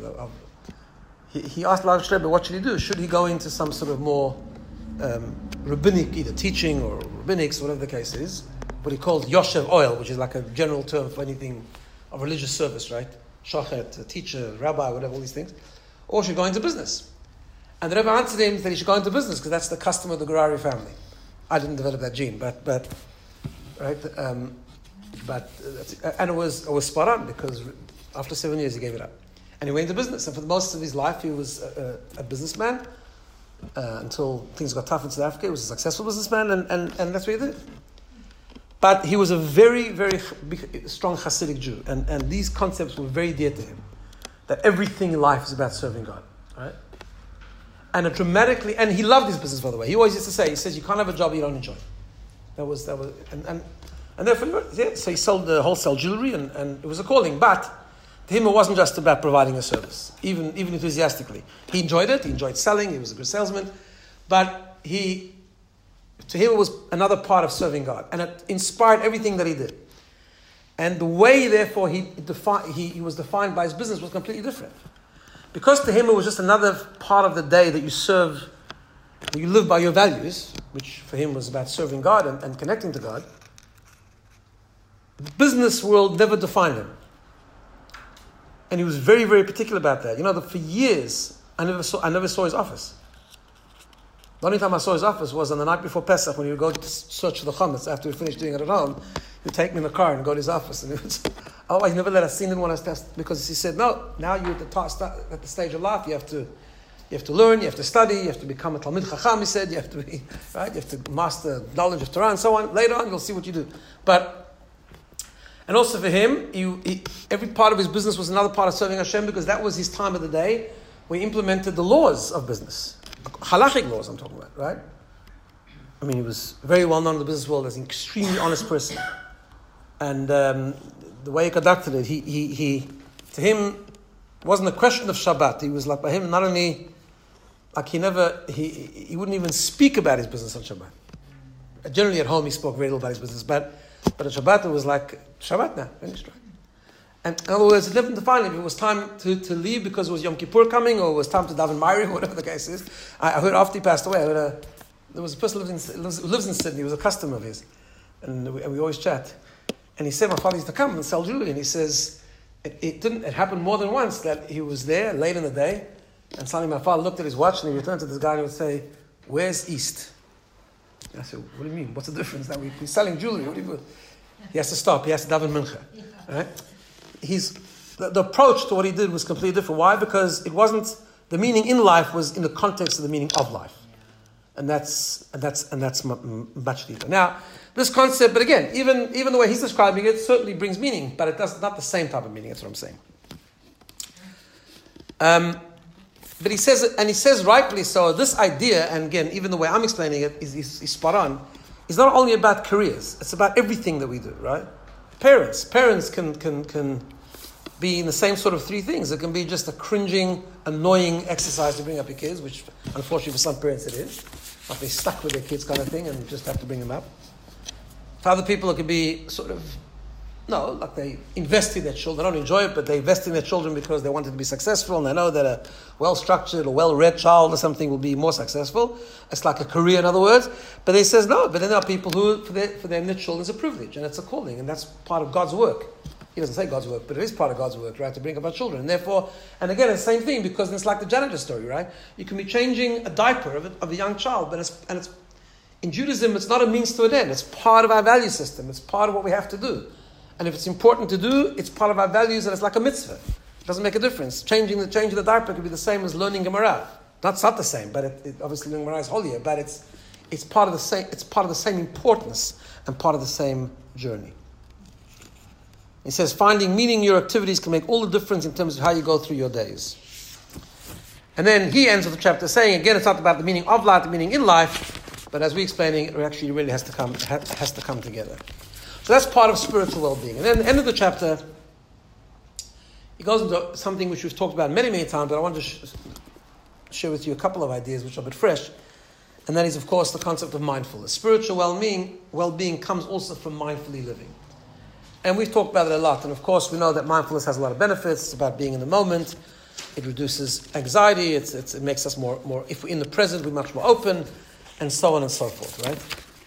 He, he asked the Lubavitcher Rebbe, what should he do? Should he go into some sort of more um, rabbinic, either teaching or rabbinics, whatever the case is, what he called Yoshev Oil, which is like a general term for anything of religious service, right? Shochet, a teacher, rabbi, whatever, all these things. Or should he go into business? And the Rebbe answered him that he should go into business, because that's the custom of the Gerari family. I didn't develop that gene, but... but Right, um, but uh, and it was it was spot on, because after seven years he gave it up, and he went into business. And for most of his life, he was a, a, a businessman uh, until things got tough in South Africa. He was a successful businessman, and, and, and that's what he did. But he was a very very big, strong Hasidic Jew, and, and these concepts were very dear to him. That everything in life is about serving God, right? And it dramatically, and he loved his business, by the way. He always used to say, he says, you can't have a job you don't enjoy. That was, that was, and, and, and therefore, yeah, so he sold the wholesale jewelry, and, and it was a calling. But to him, it wasn't just about providing a service, even, even enthusiastically. He enjoyed it, he enjoyed selling, he was a good salesman. But he, to him, it was another part of serving God. And it inspired everything that he did. And the way, therefore, he, defi- he, he was defined by his business was completely different. Because to him, it was just another part of the day that you serve. You live by your values, which for him was about serving God and, and connecting to God. the business world never defined him. And he was very, very particular about that. You know, that for years, I never saw I never saw his office. The only time I saw his office was on the night before Pesach when he would go to search for the chametz after we finished doing it at home. He'd take me in the car and go to his office. And he would say, oh, he never let us see him when I was tested. Because he said, no, now you're at the, ta- at the stage of life. You have to you have to learn, you have to study, you have to become a Talmid Chacham, he said. You have to be, right? You have to master knowledge of Torah and so on. Later on, you'll see what you do. But, and also for him, he, he, every part of his business was another part of serving Hashem because that was his time of the day where he implemented the laws of business. Halachic laws I'm talking about, right? I mean, he was very well known in the business world as an extremely honest person. And um, the way he conducted it, he, he, he, to him, wasn't a question of Shabbat. He was like, by him, not only, like he never, he, he wouldn't even speak about his business on Shabbat. Generally at home, he spoke very little about his business, but, but at Shabbat, it was like, Shabbat now, finished, right? And in other words, it didn't define if it was time to, to leave because it was Yom Kippur coming, or it was time to daven Ma'ariv, or whatever the case is. I, I heard after he passed away, I heard a, there was a person who lives in, lives, lives in Sydney, he was a customer of his, and we, and we always chat. And he said, my father used to come and sell jewelry, and he says, it, it didn't, it happened more than once that he was there late in the day, and suddenly my father looked at his watch, and he returned to this guy and he would say, where's East? And I said, what do you mean? What's the difference? That we, we're selling jewelry, what do you do? He has to stop, he has to daven mincha, right? He's, the, the approach to what he did was completely different. Why? Because it wasn't, the meaning in life was in the context of the meaning of life. And that's, and that's, and that's much deeper. Now, this concept, but again, even, even the way he's describing it certainly brings meaning, but it does not the same type of meaning, that's what I'm saying. Um, but he says, and he says rightly so, this idea, and again, even the way I'm explaining it is, is, is spot on, is not only about careers, it's about everything that we do, right? Parents. Parents can, can, can be in the same sort of three things. It can be just a cringing, annoying exercise to bring up your kids, which unfortunately for some parents it is. Like they're stuck with their kids kind of thing and just have to bring them up. For other people it can be sort of, no, like they invest in their children. They don't enjoy it, but they invest in their children because they want it to be successful and they know that a well-structured or well-read child or something will be more successful. It's like a career, in other words. But he says no, but then there are people who, for, their, for them, their children is a privilege and it's a calling and that's part of God's work. He doesn't say God's work, but it is part of God's work, right, to bring up our children. And therefore, and again, it's the same thing because it's like the janitor story, right? You can be changing a diaper of a, of a young child, but it's, and it's, in Judaism, it's not a means to an end. It's part of our value system. It's part of what we have to do. And if it's important to do, it's part of our values and it's like a mitzvah. It doesn't make a difference. Changing the changing the diaper could be the same as learning Gemara. That's not the same, but it, it, obviously learning Gemara is holier, but it's it's part of the same it's part of the same importance and part of the same journey. He says, finding meaning in your activities can make all the difference in terms of how you go through your days. And then he ends with the chapter saying, again, it's not about the meaning of life, the meaning in life, but as we're explaining, it actually really has to come has to come together. So that's part of spiritual well-being. And then at the end of the chapter, he goes into something which we've talked about many, many times, but I want to sh- share with you a couple of ideas which are a bit fresh. And that is, of course, the concept of mindfulness. Spiritual well-being, well-being comes also from mindfully living. And we've talked about it a lot. And of course, we know that mindfulness has a lot of benefits. It's about being in the moment. It reduces anxiety. It's, it's, it makes us more, more, if we're in the present, we're much more open, and so on and so forth, right?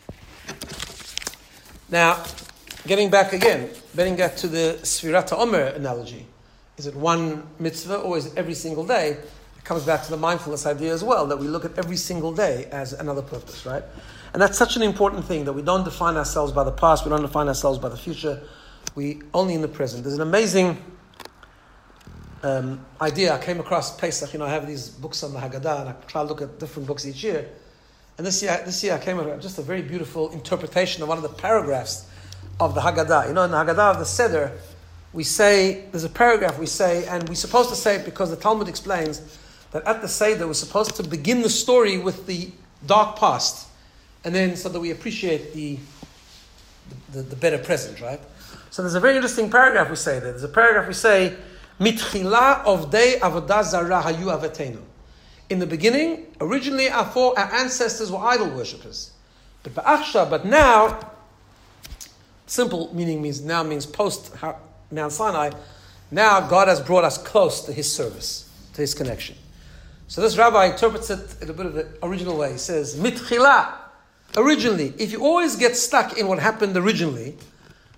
Now, getting back again, getting back to the Sfirat HaOmer analogy. Is it one mitzvah or is it every single day? It comes back to the mindfulness idea as well, that we look at every single day as another purpose, right? And that's such an important thing, that we don't define ourselves by the past, we don't define ourselves by the future, we only in the present. There's an amazing um, idea I came across Pesach. You know, I have these books on the Haggadah, and I try to look at different books each year. And this year, this year I came across just a very beautiful interpretation of one of the paragraphs of the Haggadah. You know, in the Haggadah of the Seder, we say, there's a paragraph we say, and we're supposed to say it because the Talmud explains that at the Seder we're supposed to begin the story with the dark past, and then so that we appreciate the the, the better present, right? So there's a very interesting paragraph we say there. There's a paragraph we say, Mitchila of day avodah zarah hayu avatenu. In the beginning, originally our, four, our ancestors were idol worshippers. But ba'achsha, but now, simple meaning means now means post Mount Sinai, now God has brought us close to his service, to his connection. So this rabbi interprets it in a bit of an original way. He says, Mitchila, originally, if you always get stuck in what happened originally,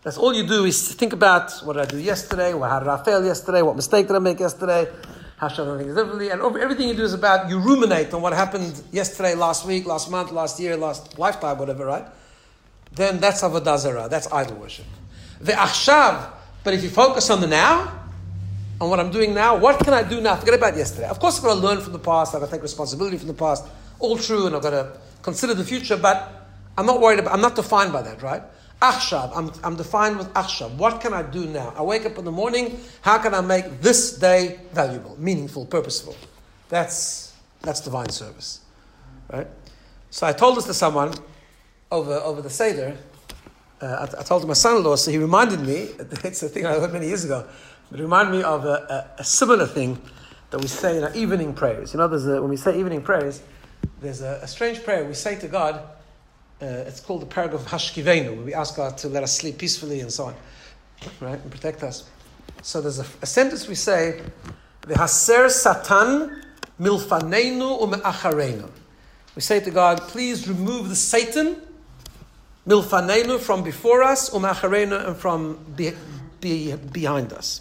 That's all you do is think about what did I do yesterday, how did I fail yesterday, what mistake did I make yesterday, how should I do things differently, and everything you do is about, you ruminate on what happened yesterday, last week, last month, last year, last lifetime, whatever, right? Then that's avodah zarah, that's idol worship. Ve'achshav, but if you focus on the now, on what I'm doing now, what can I do now? Forget about yesterday. Of course I've got to learn from the past, I've got to take responsibility from the past, all true, and I've got to consider the future, but I'm not worried about, I'm not defined by that, right? Achshav, I'm, I'm defined with achshav. What can I do now? I wake up in the morning, how can I make this day valuable, meaningful, purposeful? That's that's divine service, right? So I told this to someone over, over the Seder. Uh, I, I told my son-in-law, so he reminded me, it's a thing I heard many years ago, but it reminded me of a, a, a similar thing that we say in our evening prayers. You know, there's a, when we say evening prayers, there's a, a strange prayer we say to God. Uh, it's called the paragraph of Hashkivenu, where we ask God to let us sleep peacefully and so on, right, and protect us. So there's a, a sentence we say, "V'haser Satan milfaneinu u'me'acharenu." We say to God, please remove the Satan, milfaneinu, from before us, u'me'acharenu, and from be, be, behind us.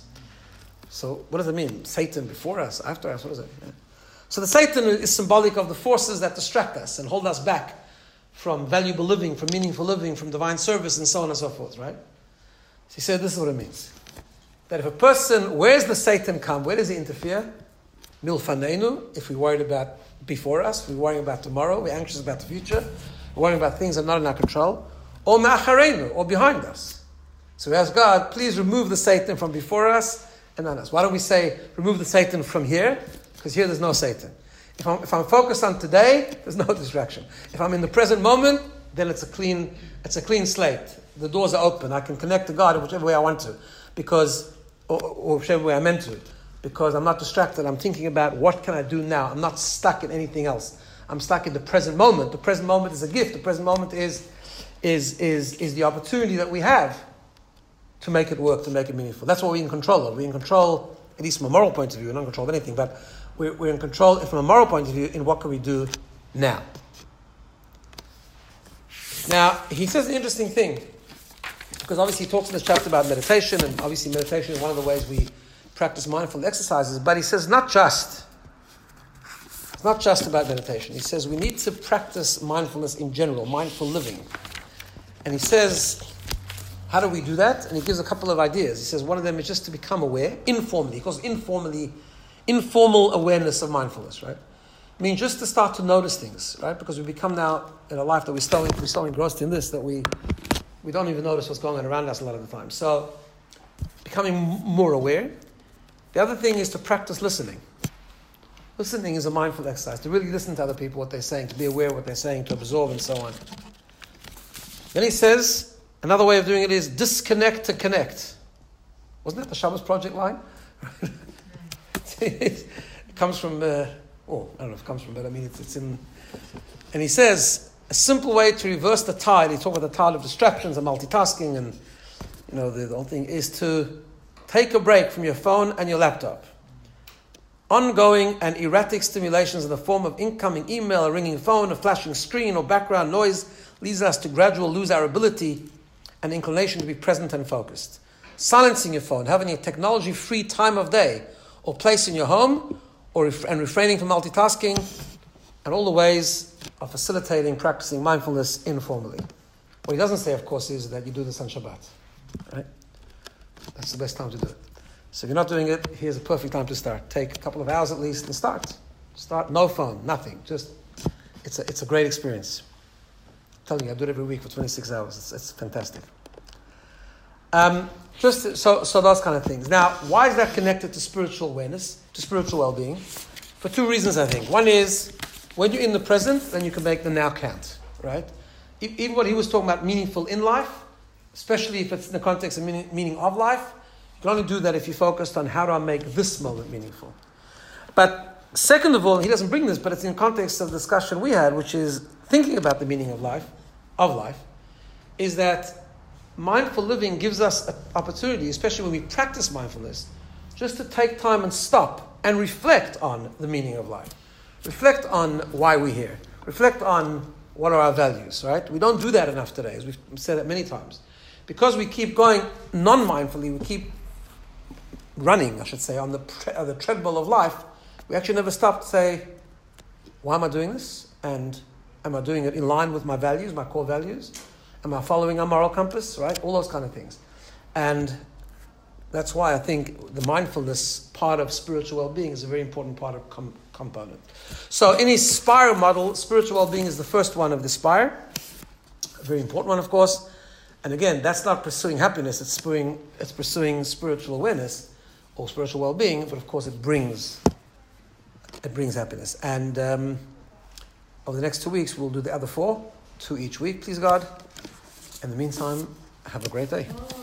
So what does it mean? Satan before us, after us, what is it? Yeah. So the Satan is symbolic of the forces that distract us and hold us back from valuable living, from meaningful living, from divine service, and so on and so forth, right? So he said this is what it means. That if a person, where's the Satan come? Where does he interfere? Milfanenu, if we're worried about before us, we're worrying about tomorrow, we're anxious about the future, we're worrying about things that are not in our control, or ma'acharenu, or behind us. So we ask God, please remove the Satan from before us and on us. Why don't we say, remove the Satan from here? Because here there's no Satan. If I'm, if I'm focused on today, there's no distraction. If I'm in the present moment, then it's a clean, it's a clean slate. The doors are open. I can connect to God in whichever way I want to, because, or, or whichever way I'm meant to, because I'm not distracted. I'm thinking about what can I do now. I'm not stuck in anything else. I'm stuck in the present moment. The present moment is a gift. The present moment is, is, is, is the opportunity that we have to make it work, to make it meaningful. That's what we're in control of. We're in control, at least from a moral point of view. We're not in control of anything, but We're, we're in control, from a moral point of view, in what can we do now. Now, he says an interesting thing, because obviously he talks in this chapter about meditation, and obviously meditation is one of the ways we practice mindful exercises, but he says not just, it's not just about meditation. He says we need to practice mindfulness in general, mindful living. And he says, how do we do that? And he gives a couple of ideas. He says one of them is just to become aware, informally. He calls it informally Informal awareness of mindfulness, right? I mean, just to start to notice things, right? Because we become now in a life that we're so, we're so engrossed in this that we we don't even notice what's going on around us a lot of the time. So, becoming more aware. The other thing is to practice listening. Listening is a mindful exercise, to really listen to other people, what they're saying, to be aware of what they're saying, to absorb and so on. Then he says, another way of doing it is disconnect to connect. Wasn't that the Shabbos Project line? It comes from, uh, oh, I don't know if it comes from, but I mean, it's, it's in, and he says, a simple way to reverse the tide, he talks about the tide of distractions and multitasking, and, you know, the, the whole thing is to take a break from your phone and your laptop. Ongoing and erratic stimulations in the form of incoming email, a ringing phone, a flashing screen, or background noise leads us to gradually lose our ability and inclination to be present and focused. Silencing your phone, having a technology-free time of day, or place in your home, or ref- and refraining from multitasking, and all the ways of facilitating, practicing mindfulness informally. What he doesn't say, of course, is that you do this on Shabbat. Right? That's the best time to do it. So if you're not doing it, here's a perfect time to start. Take a couple of hours at least and start. Start, no phone, nothing. Just, it's a, it's a great experience. I'm telling you, I do it every week for twenty-six hours. It's, it's fantastic. Um, just so, so those kind of things. Now, why is that connected to spiritual awareness, to spiritual well-being? For two reasons, I think. One is, when you're in the present, then you can make the now count, right? Even what he was talking about, meaningful in life, especially if it's in the context of meaning, meaning of life, you can only do that if you're focused on how do I make this moment meaningful. But second of all, he doesn't bring this, but it's in context of the discussion we had, which is thinking about the meaning of life, of life, is that mindful living gives us an opportunity, especially when we practice mindfulness, just to take time and stop and reflect on the meaning of life. Reflect on why we're here. Reflect on what are our values, right? We don't do that enough today, as we've said it many times. because we keep going non-mindfully, we keep running, I should say, on the, tre- uh, the treadmill of life, we actually never stop to say, why am I doing this? And am I doing it in line with my values, my core values? Am I following a moral compass, right? All those kind of things. And that's why I think the mindfulness part of spiritual well-being is a very important part of com- component. So in his SPIRE model, spiritual well-being is the first one of the SPIRE. A very important one, of course. And again, that's not pursuing happiness, it's pursuing, it's pursuing spiritual awareness or spiritual well-being, but of course it brings it brings happiness. And um, over the next two weeks, we'll do the other four, two each week, please God. In the meantime, have a great day.